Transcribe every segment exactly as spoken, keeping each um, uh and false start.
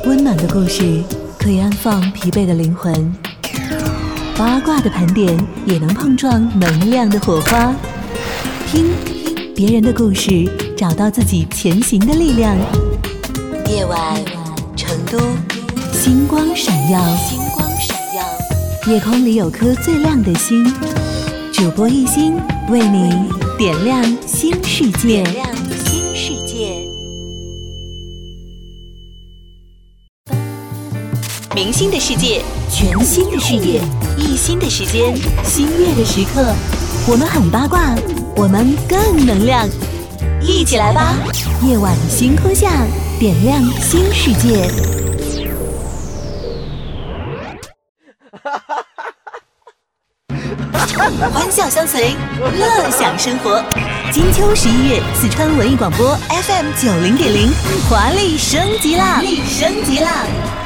温暖的故事可以安放疲惫的灵魂，八卦的盘点也能碰撞能量的火花。听别人的故事，找到自己前行的力量。夜晚，成都，星光闪耀，星光闪耀，夜空里有颗最亮的星。主播一心为你点亮新世界。点亮新世界。明星的世界，全新的视野，一心的时间，新月的时刻。我们很八卦，我们更能量，一起来吧！夜晚星空下，点亮新世界。欢笑相随，乐享生活。金秋十一月，四川文艺广播 F M 九零点零，华丽升级啦！升级啦！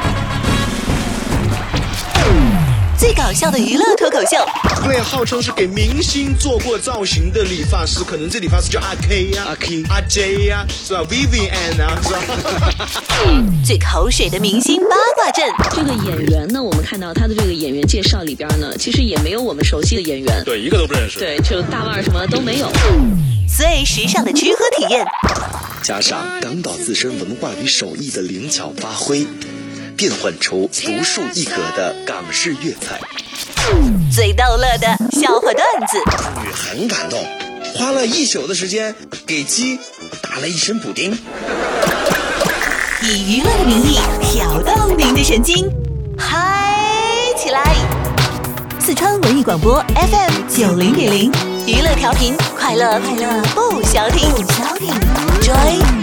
最搞笑的娱乐脱口秀， 对，号称是给明星做过造型的理发师，可能这理发师叫阿 K 呀、啊、阿 King、阿 J 呀、啊，是吧 ？Vivian 啊，是吧？ 最口水的明星八卦阵。 这个演员呢，我们看到他的这个演员介绍里边呢，其实也没有我们熟悉的演员， 对，一个都不认识。 对，就大腕什么都没有。 最时尚的吃喝体验， 加上港岛自身文化与手艺的灵巧发挥，变换出独树一格的港式粤菜。 最逗乐的笑话段子， 终于很感动，花了一宿的时间给鸡打了一身补丁。 以娱乐的名义挑动您的神经，嗨起来！四川文艺广播 F M 九零点零，娱乐调频，快乐快乐不消停，不消停，追。